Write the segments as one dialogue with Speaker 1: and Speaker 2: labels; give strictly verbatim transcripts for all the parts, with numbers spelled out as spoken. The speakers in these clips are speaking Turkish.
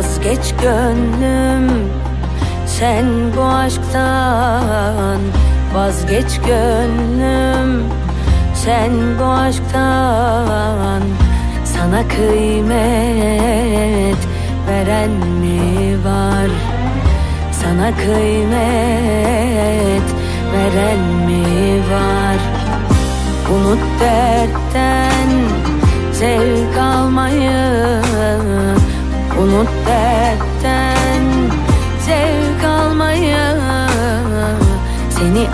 Speaker 1: Vazgeç gönlüm sen bu aşktan, vazgeç gönlüm sen bu aşktan. Sana kıymet veren mi var? Sana kıymet veren mi var? Unut dertten zevk almayı, unut dertten zevk almayı. Seni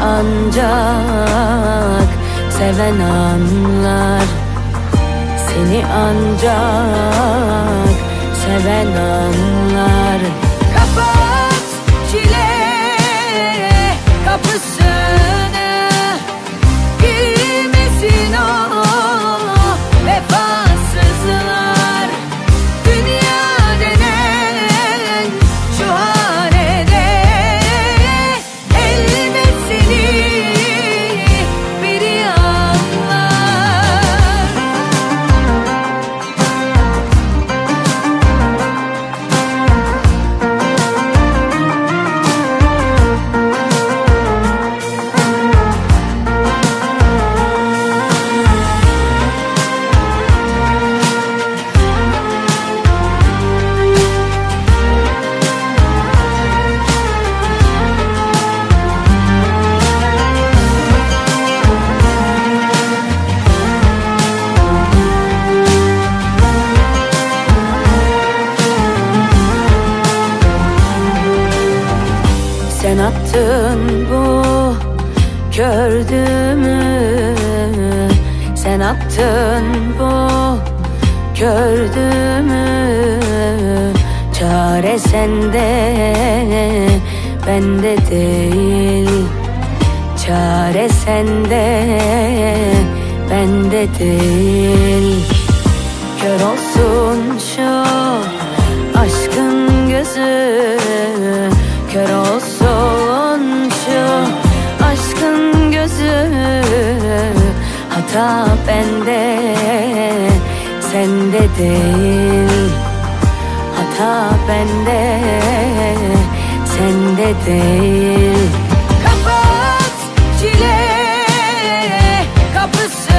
Speaker 1: ancak seven anlar, seni ancak seven anlar. Kapat çile kapısını, girmesin o vefasızlar. Dünya denen şu hanede elbet seni biri anlar. Sen attın bu kördümü, sen attın bu kördümü. Çare sende bende değil, çare sende bende değil. Kör olsun şu aşkın gözü, kör olsun şu aşkın gözü. Hata bende sende değil, hata bende sende değil. Kapat çile kapısı,